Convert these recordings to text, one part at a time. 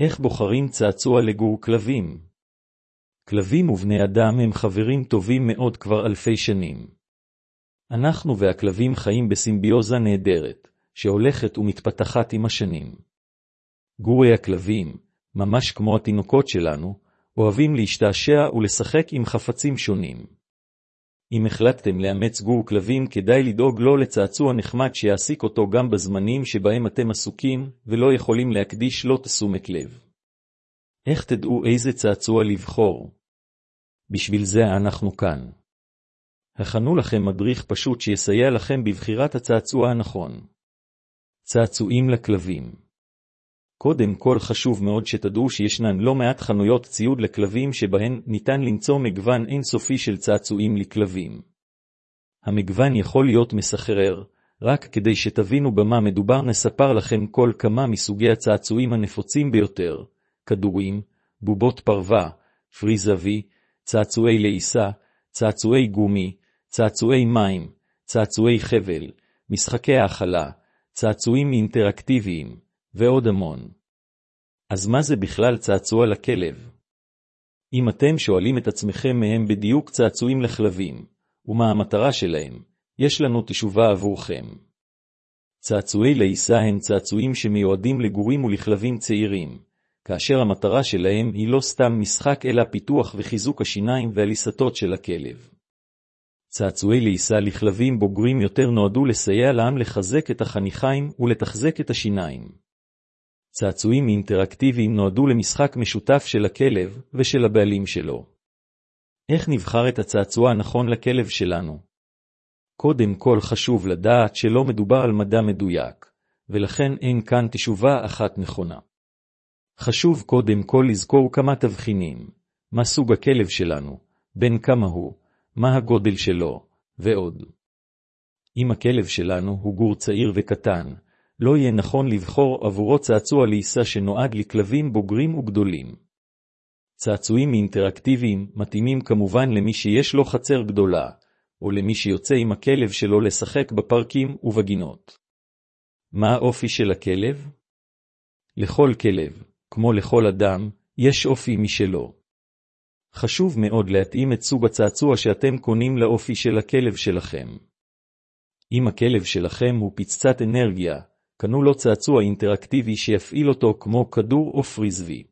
איך בוחרים צעצוע לגור כלבים? כלבים ובני אדם הם חברים טובים מאוד כבר אלפי שנים. אנחנו והכלבים חיים בסימביוזה נהדרת, שהולכת ומתפתחת עם השנים. גורי הכלבים, ממש כמו התינוקות שלנו, אוהבים להשתעשע ולשחק עם חפצים שונים. אם החלטתם לאמץ גור כלבים, כדאי לדאוג לו לצעצוע נחמד שיעסיק אותו גם בזמנים שבהם אתם עסוקים ולא יכולים להקדיש לו תשומת לב. איך תדעו איזה צעצוע לבחור? בשביל זה אנחנו כאן. הכנו לכם מדריך פשוט שיסייע לכם בבחירת הצעצוע הנכון. צעצועים לכלבים. קודם כל חשוב מאוד שתדעו שישנן לא מעט חנויות ציוד לכלבים שבהן ניתן למצוא מגוון אינסופי של צעצועים לכלבים. המגוון יכול להיות מסחרר, רק כדי שתבינו במה מדובר נספר לכם כל כמה מסוגי הצעצועים הנפוצים ביותר, כדורים, בובות פרווה, פריזבי, צעצועי לעיסה, צעצועי גומי, צעצועי מים, צעצועי חבל, משחקי האכלה, צעצועים אינטראקטיביים, ועוד המון. אז מה זה בכלל צעצוע לכלב? אם אתם שואלים את עצמכם מהם בדיוק צעצועים לכלבים, ומה המטרה שלהם, יש לנו תשובה עבורכם. צעצועי לעיסה הם צעצועים שמיועדים לגורים ולכלבים צעירים, כאשר המטרה שלהם היא לא סתם משחק אלא פיתוח וחיזוק השיניים והליסתות של הכלב. צעצועי לעיסה לכלבים בוגרים יותר נועדו לסייע להם לחזק את החניכיים ולתחזק את השיניים. צעצועים אינטראקטיביים נועדו למשחק משותף של הכלב ושל הבעלים שלו. איך נבחר את הצעצוע הנכון לכלב שלנו? קודם כל חשוב לדעת שלא מדובר על מדע מדויק, ולכן אין כאן תשובה אחת נכונה. חשוב קודם כל לזכור כמה תבחינים, מה סוג הכלב שלנו, בין כמה הוא, מה הגודל שלו, ועוד. אם הכלב שלנו הוא גור צעיר וקטן, לא יהיה נכון לבחור עבורו צעצוע לעיסה שנועד לכלבים בוגרים וגדולים. צעצועים אינטראקטיביים מתאימים כמובן למי שיש לו חצר גדולה, או למי שיוצא עם הכלב שלו לשחק בפארקים ובגינות. מה האופי של הכלב? לכל כלב, כמו לכל אדם, יש אופי משלו. חשוב מאוד להתאים את סוג הצעצוע שאתם קונים לאופי של הכלב שלכם. אם הכלב שלכם הוא פצצת אנרגיה, קנו לו צעצוע אינטראקטיבי שיפעיל אותו כמו כדור או פריזבי.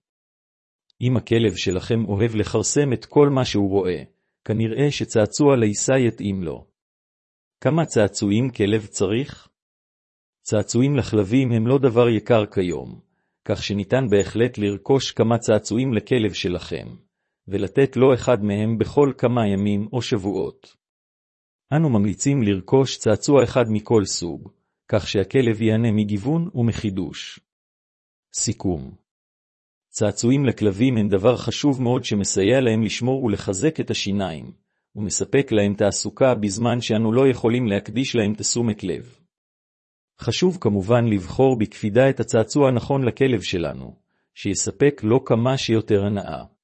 אם הכלב שלכם אוהב לחרסם את כל מה שהוא רואה, כנראה שצעצוע לעיסה יתאים לו. כמה צעצועים כלב צריך? צעצועים לכלבים הם לא דבר יקר כיום, כך שניתן בהחלט לרכוש כמה צעצועים לכלב שלכם, ולתת לו אחד מהם בכל כמה ימים או שבועות. אנו ממליצים לרכוש צעצוע אחד מכל סוג, כך שהכלב ייהנה מגיוון ומחידוש. סיכום. צעצועים לכלבים הם דבר חשוב מאוד שמסייע להם לשמור ולחזק את השיניים, ומספק להם תעסוקה בזמן שאנו לא יכולים להקדיש להם תשומת לב. חשוב כמובן לבחור בקפידה את הצעצוע הנכון לכלב שלנו, שיספק לו כמה שיותר הנאה.